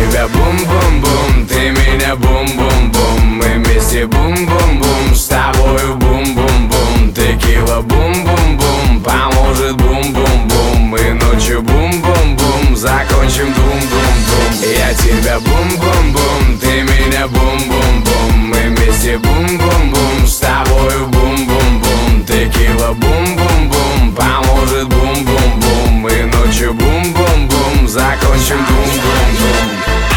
тебя бум-бум-бум, ты меня бум-бум-бум. Мы вместе бум-бум-бум, с тобою бум-бум-бум. Текила бум-бум-бум, поможет бум-бум-бум. И ночью бум-бум-бум, закончим бум-бум-бум. Я тебя бум-бум-бум, ты меня бум-бум-бум. Мы вместе бум-бум-бум, с тобою бум-бум-бум. Текила бум-бум-бум, поможет бум-бум-бум. И ночью бум-бум-бум, закончим бум-бум-бум.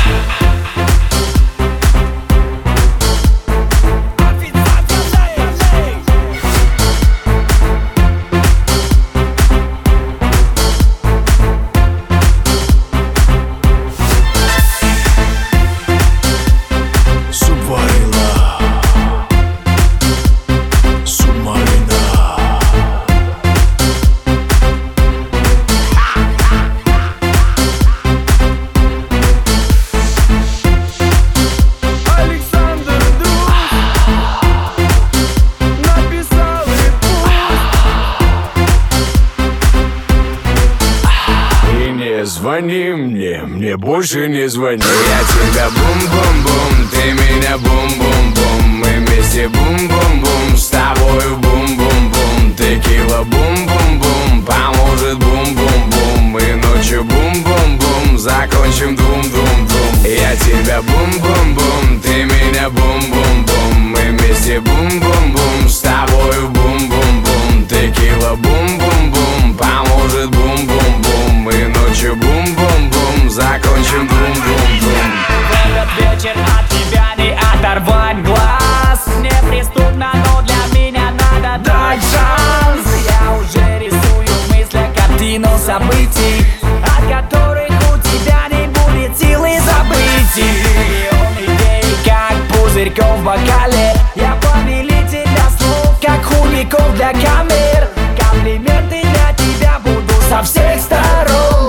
Звони мне больше не звони. Я тебя бум-бум-бум, ты меня бум-бум-бум. Мы вместе бум-бум-бум, с тобою бум-бум-бум. Текила бум-бум-бум, поможет бум-бум-бум. И ночью бум-бум-бум, закончим дум-дум-дум. Я тебя бум-бум-бум, ты меня бум-бум-бум. Мы вместе бум-бум-бум, с тобою бум-бум-бум. Текила бум-бум-бум, поможет бум-бум-бум. И ночью бум-бум-бум, закончим бум-бум-бум. В этот вечер от тебя не оторвать глаз. Неприступно, но для меня надо дать шанс. Я уже рисую в мыслях картину событий, от которых у тебя не будет силы забыть. Миллион идей, как пузырьков в бокале. Я повелитель для слов, как хуликов для камер. Комплименты для тебя буду со всех сторон.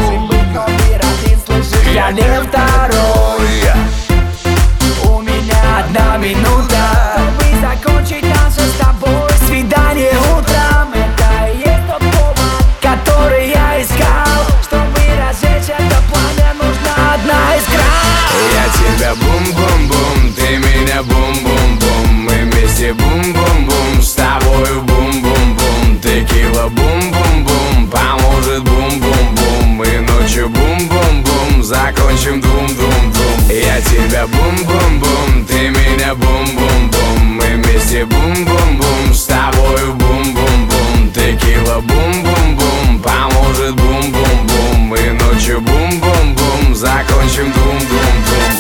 Я не второй. У меня одна минута, чтобы закончить наше с тобой свидание утром. Это и есть тот повод, который я искал. Чтобы разжечь это пламя, нужна одна искра. Я тебя бум-бум-бум, ты меня бум-бум-бум. Мы вместе бум-бум-бум, с тобою бум-бум-бум. Текила бум-бум-бум, поможет бум-бум-бум. И ночью бум-бум-бум, закончим дум-дум-дум. Я тебя бум-бум-бум, ты меня бум-бум-бум. Мы вместе бум-бум-бум, с тобою бум-бум-бум. Текила бум-бум-бум, поможет бум-бум-бум. И ночью бум-бум-бум, закончим дум-дум-дум.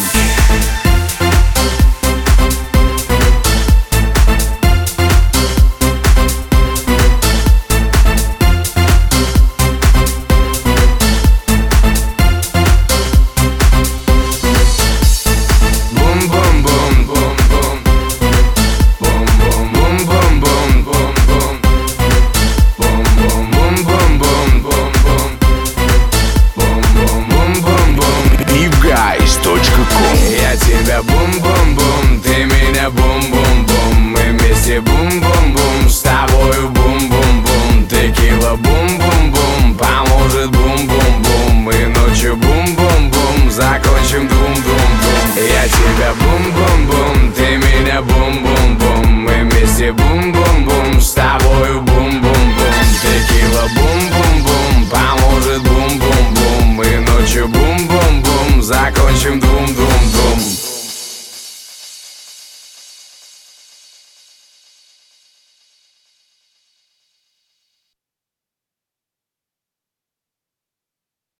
Я тебя бум-бум-бум, ты меня бум-бум-бум. Мы вместе бум-бум-бум, с тобою бум-бум-бум. Текила бум-бум-бум, поможет бум-бум-бум. И ночью бум-бум-бум, закончим дум-дум-дум. Я тебя бум-бум-бум, ты меня бум-бум-бум. Мы вместе бум-бум-бум, с тобою бум-бум-бум. Текила бум-бум-бум, поможет бум-бум-бум. И ночью бум-бум-бум, закончим дум-дум-дум.